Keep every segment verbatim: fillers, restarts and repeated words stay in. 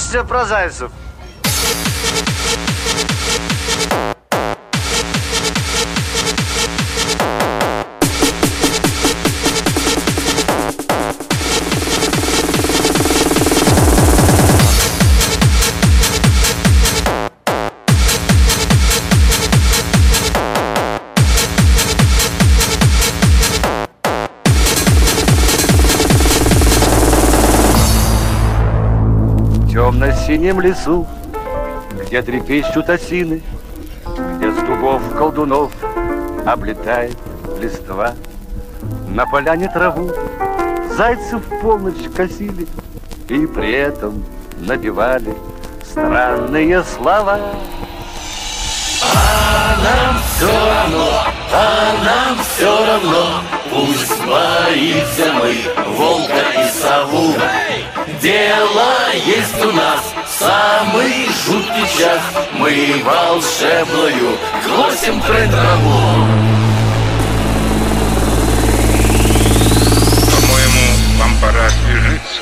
песня про зайцев. В темно-синем лесу, где трепещут осины, где с дубов колдунов облетает листва, на поляне траву зайцы в полночь косили и при этом напевали странные слова. А нам все равно, а нам все равно, пусть боимся мы волка и сову. Дело есть у нас самый жуткий час, мы волшебную косим трын-траву. По-моему, вам пора освежиться.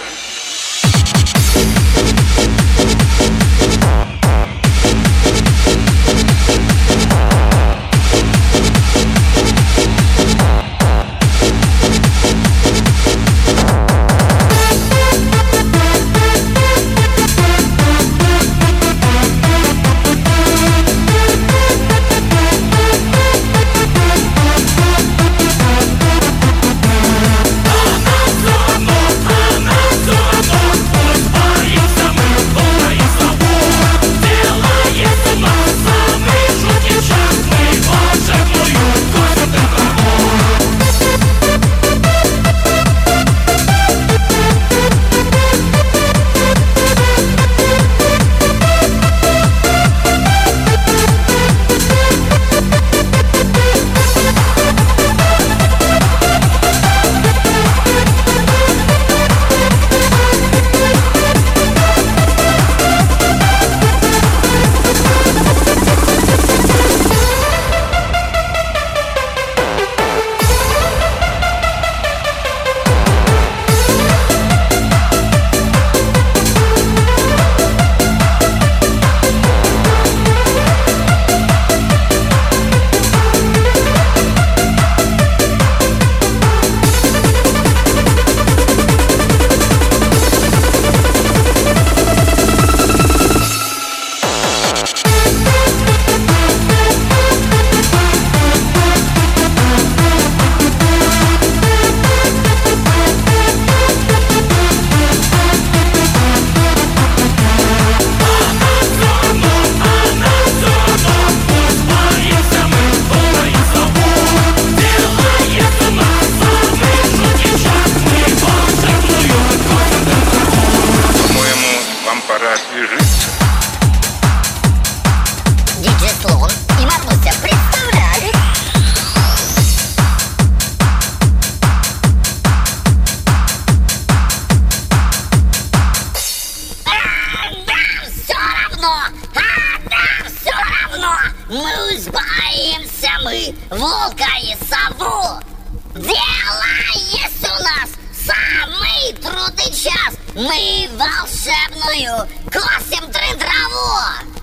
Пора освежиться. Диджей Слон и Маруся представляют. А нам все равно, а нам все равно, мы боимся мы волка и сову. Дело есть у нас самый трудный час, мы волшебную косим трын-траву.